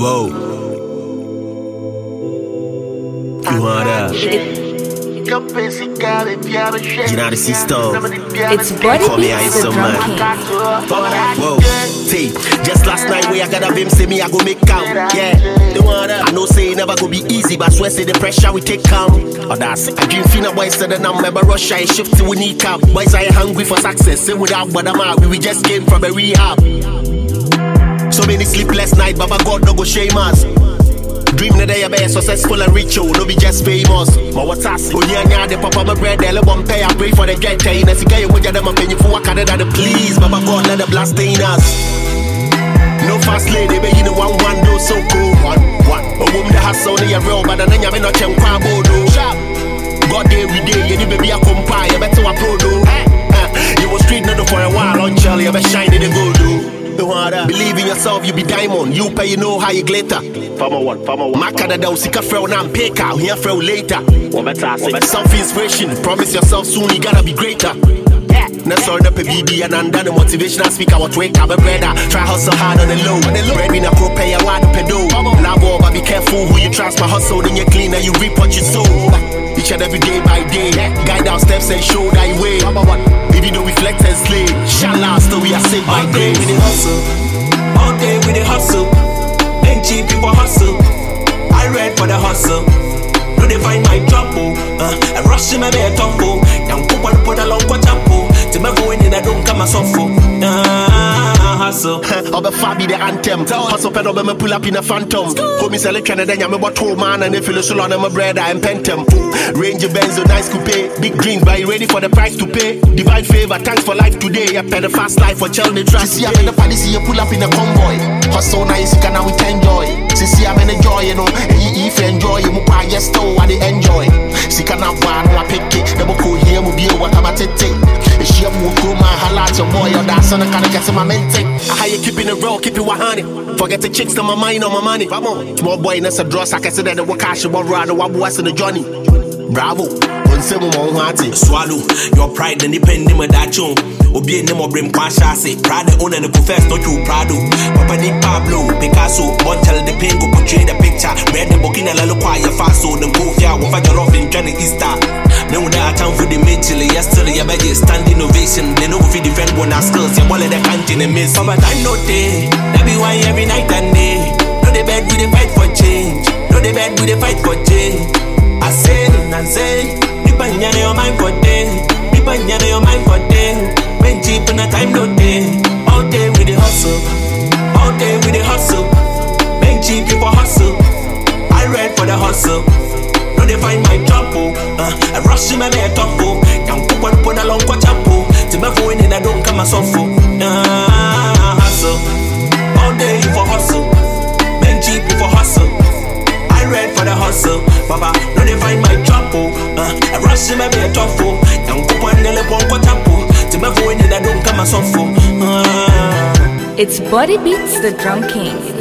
Whoa. You want that? United System. It's Body Beats, the Drum King. Whoa, see, just last night where I got a vim, say me I go make count. Yeah, the one that I know say it never go be easy, but swear say the pressure we take calm. Oh that's it. I dream finna boys said that I'm never rush, I shift till we need cap. Boys I hungry for success, say without but I'm out. We just came from a rehab. So many sleepless nights, Baba God no go shame us. Dream that they be successful and rich, no be just famous. My what's us? Oh yeah, the papa my bread, they won't pay. I pray for the get in. As you get with them, I'm paying for what can that please. Baba God let the blast stain us. No fast lady, baby, you know one do so cool. One. A woman that has only a real, but then you're not young crabo do. Sharp. God every day, you need baby a compile, you better a pro do. You was street not for a while on Charlie, you better shine in the gold do. Believe in yourself, you be diamond. You pay, you know how you glitter. Farmer one. Makada da usika frel na mpeka, here frel later. Self inspiration, promise yourself soon you gotta be greater. Next all up a BB and under the motivational speaker, what wake up a brother. Try hustle hard on the low. Bread in a pro pay a wide pedo. Labo, but be careful who you trust. My hustle, then you clean and you reap what you sow. Each and every day by day, guide our steps and show thy way. If you don't reflect and slay, shala, still we are saved by grace. All day with the hustle. Ain't cheap people hustle. I read for the hustle. No they find my trouble. I rush in my bed tumble. Young people put a long quachapo. To my go in I don't come a suffer. Hustle. I'll be Fabi the anthem. Hustle pen over me pull up in a phantom. Put me selection and then I'm about to man and if you listen on my bread I'm pentem. Range of Benzo, nice coupe. Big dreams, but you ready for the price to pay? Divine favor, thanks for life today. I pay the fast life for Chelsea trust. See I'm in the party, see you pull up in a convoy. Hustle nice, you can now we can enjoy. See I'm in a joy, you know. If you enjoy, you move by yes, though, I enjoy. See can have one, I pick it. The book here will be what I'm at it. She will go my halat your boy or that son of kind of get my mente. How you keeping it real, keep it 100. Forget the chicks on my mind on my money. Come on, small boy, that's a draw. I can say that the Wakashi will run the Wabuas and the Johnny. Bravo, swallow your pride and depending on that you. Obi and them bring Pasha say, Prada own and confess not you Prado. Papa di Pablo, Picasso, Montel the Pingo portray the picture. Red the Bokina La Loquia Faso, the Gofia, will find your love in Johnny Easter. No that time for the Mitchell, yesterday, I bet you stand innovation. They know if you defend one our skills, you're one of the canteen and miss. But I know they, that be why every night and day. No the bed with the fight for change. No the bed with the fight for change. I say, Nipanya your mind for day. Nipanya your mind for day. When cheap in a time no day. All day with the hustle. All day with the hustle. When cheap people hustle. I read for the hustle. No they find my trouble. I rush in my bed trouble. Young people put a long quachapo. To my phone and I don't come a suffer. Hustle. All day for hustle. When cheap people hustle. I read for the hustle, Baba. No they find my trouble. I rush in my bed trouble. Young people and they let one quachapo. To my phone and I don't come a suffer. It's Body Beats, the Drum King.